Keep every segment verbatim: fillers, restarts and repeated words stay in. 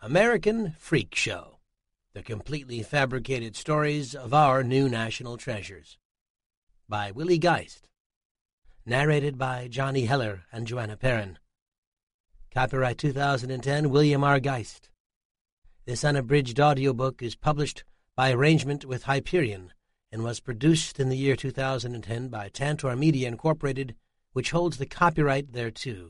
American Freak Show, the completely fabricated stories of our new national treasures, by Willie Geist, narrated by Johnny Heller and Joanna Perrin. Copyright two thousand ten, William R. Geist. This unabridged audiobook is published by arrangement with Hyperion and was produced in the year two thousand ten by Tantor Media, Incorporated, which holds the copyright thereto.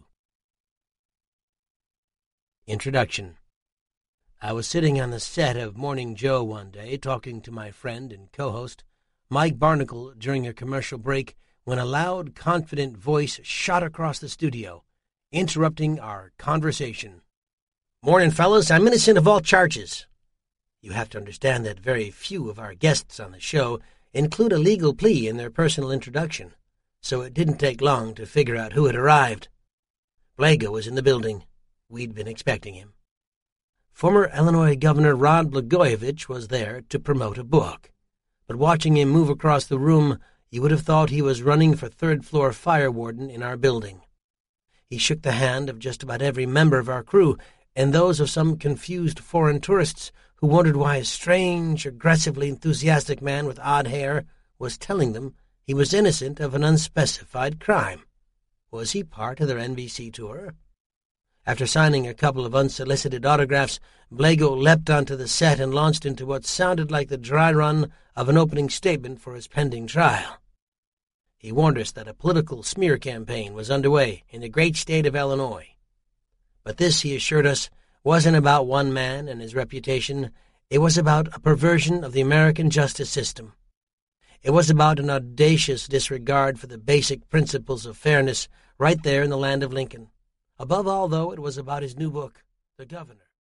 Introduction. I was sitting on the set of Morning Joe one day talking to my friend and co-host, Mike Barnacle, during a commercial break when a loud, confident voice shot across the studio, interrupting our conversation. "Morning, fellas. I'm innocent of all charges." You have to understand that very few of our guests on the show include a legal plea in their personal introduction, so it didn't take long to figure out who had arrived. Blago was in the building. We'd been expecting him. Former Illinois Governor Rod Blagojevich was there to promote a book, but watching him move across the room, you would have thought he was running for third-floor fire warden in our building. He shook the hand of just about every member of our crew, and those of some confused foreign tourists who wondered why a strange, aggressively enthusiastic man with odd hair was telling them he was innocent of an unspecified crime. Was he part of their N B C tour? After signing a couple of unsolicited autographs, Blago leapt onto the set and launched into what sounded like the dry run of an opening statement for his pending trial. He warned us that a political smear campaign was underway in the great state of Illinois. But this, he assured us, wasn't about one man and his reputation. It was about a perversion of the American justice system. It was about an audacious disregard for the basic principles of fairness right there in the land of Lincoln. Above all, though, it was about his new book, The Governor.